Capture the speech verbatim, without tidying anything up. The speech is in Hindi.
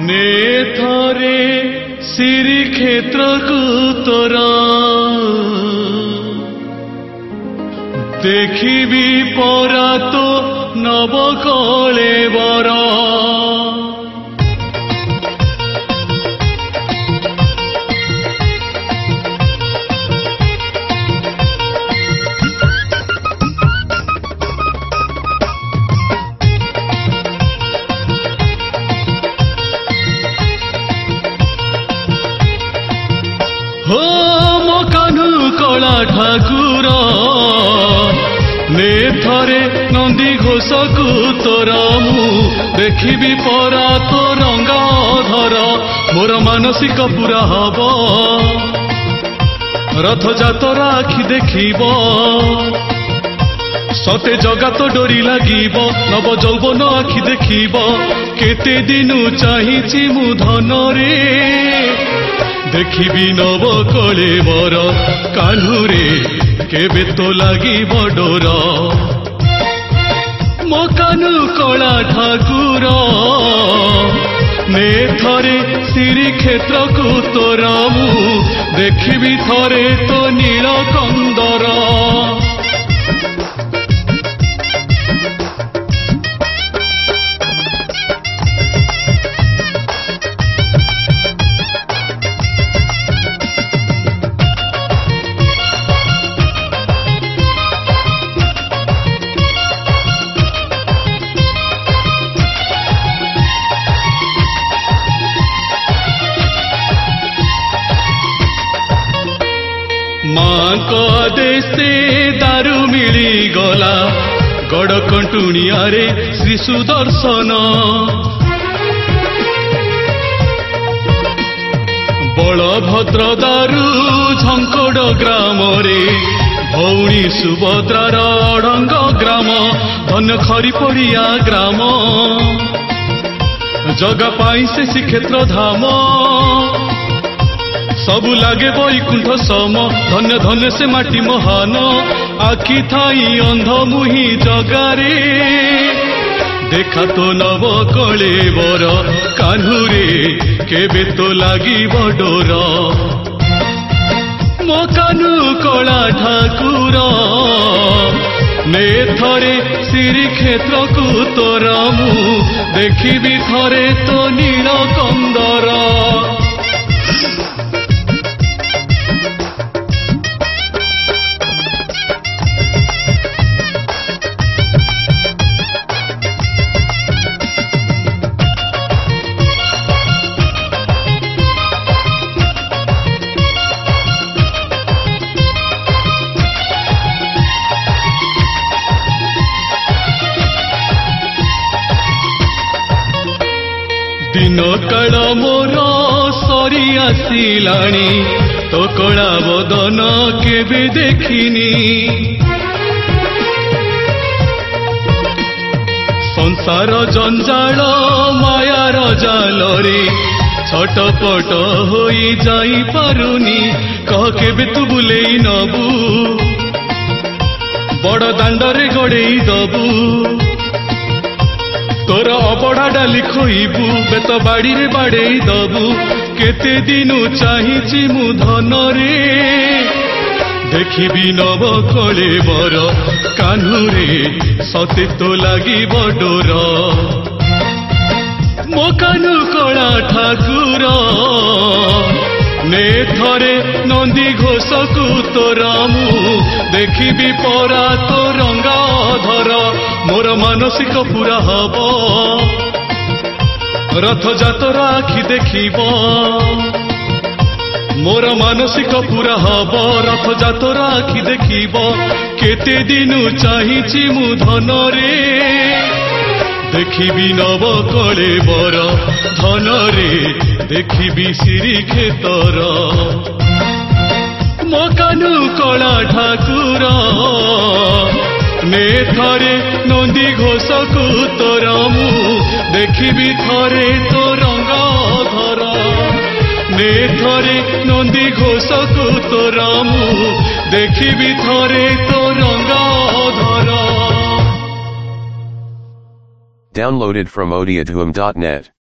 ନେ ଥରେ ଶ୍ରୀକ୍ଷେତ୍ରକୁ ତୋର ଦେଖିବି ପରା ତୋ ନବକଳେବର। हो मो कान्हू कला ठाकुर ନେ ଥରେ ନନ୍ଦୀ ଘୋଷକୁ ତୋର ମୁଁ ଦେଖିବି ପରା ତୋ ରଙ୍ଗା ଧର। ମୋର ମାନସିକ ପୁରା ହବ ରଥଯାତ୍ରା ଆଖି ଦେଖିବ ସତେ ଜଗାତ ଡୋରି ଲାଗିବ ନବ ଯୌବନ ଆଖି ଦେଖିବ। କେତେ ଦିନୁ ଚାହିଁଛି ମୁଁ ଧନରେ ଦେଖିବି ନବ କଳେବର। କାହ୍ନୁରେ କେବେ ତ ଲାଗିବ ଡୋର ମୋ କାହ୍ନୁ କଳା ଠାକୁର ନେ ଥରେ ଶ୍ରୀକ୍ଷେତ୍ରକୁ ତୋର ମୁଁ ଦେଖିବି ଥରେ ତୋ ନୀଳ କନ୍ଦର। मांक देशे दारू मिली गला गड़ कंटुणियारे श्री सुदर्शन बलभद्र दारू झंकड़ ग्राम रे भौणी सुभद्रार अड़ंग ग्राम धन खरी पड़िया ग्राम जगा पाई से श्रीक्षेत्र धाम सबु लागे बैकुंठ सम धन्य धन्य से माटी महान आखि थाई अंध मुही जगारे देखा तो नव कळेबर कान्हुरे केबे तो लागिब डोर मो कान्हू कला ठाकुर ने थरे श्रीक्षेत्रकु तोर मु देखिबि थरे तो नील कंदर। दिन काल मोर सरी आसिलाणी तो कला बदन केबे देखिनी संसार जंजाल मायार जाल रे छटपट होई जाई पारुनी कह केबे तू बुलेई नबू बड़ दांडरे गड़ेई दबू तोर अबड़ा डाली खोइबू बेत बाड़ी रे बाड़ेई दबू केते दिनु चाहिछि मु धनरे देखिबि नव कळेबर कान्हुरे सते तो लागिब डोर मो कान्हू कला ठाकुर ने थरे नंदी घोषकु तोर मु देखिबि परा तो रंगा धर मोर मानसिक पूरा हब रथयात्रा आखि देखिब मोर मानसिक पूरा हब रथयात्रा आखि देखिब केते दिनु चाहिछि मु धनरे देखिबि नव कळेबर धनरे देखिबि श्रीक्षेत्र मो कान्हू कला ठाकुर ने थरे नंदी घोषकु तोर मु देखिबि थरे तो रंगा धर ने थरे नंदी घोषकु तोर मु देखिबि थरे तो रंगा धर। Downloaded from odiadhuam dot net